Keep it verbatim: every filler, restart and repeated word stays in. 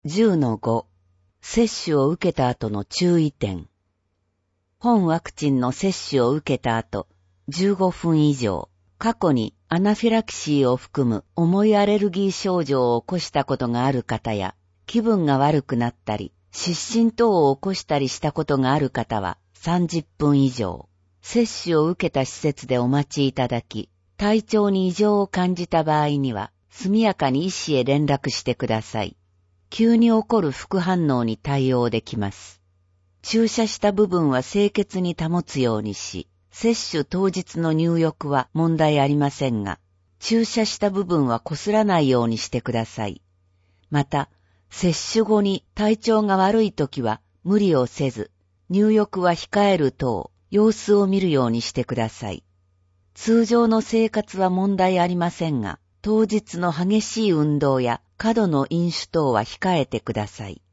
じゅうのご、接種を受けた後の注意点。本ワクチンの接種を受けた後、じゅうごふん以上、過去にアナフィラキシーを含む重いアレルギー症状を起こしたことがある方や、気分が悪くなったり、失神等を起こしたりしたことがある方はさんじゅっぷん以上、接種を受けた施設でお待ちいただき、体調に異常を感じた場合には、速やかに医師へ連絡してください。急に起こる副反応に対応できます。注射した部分は清潔に保つようにし、接種当日の入浴は問題ありませんが、注射した部分はこすらないようにしてください。また、接種後に体調が悪いときは無理をせず、入浴は控える等、様子を見るようにしてください。通常の生活は問題ありませんが、当日の激しい運動や過度の飲酒等は控えてください。